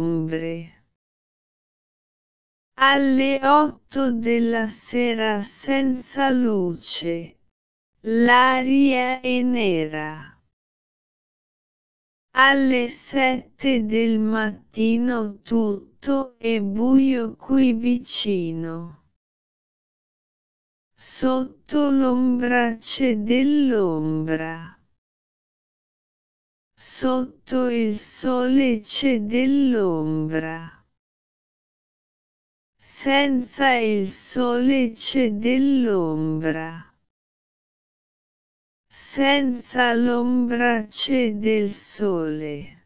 ombre. Alle 8 della sera senza luce, l'aria è nera. Alle 7 del mattino tutto è buio qui vicino. Sotto l'ombra c'è dell'ombra. Sotto il sole c'è dell'ombra. Senza il sole c'è dell'ombra. Senza l'ombra c'è del sole.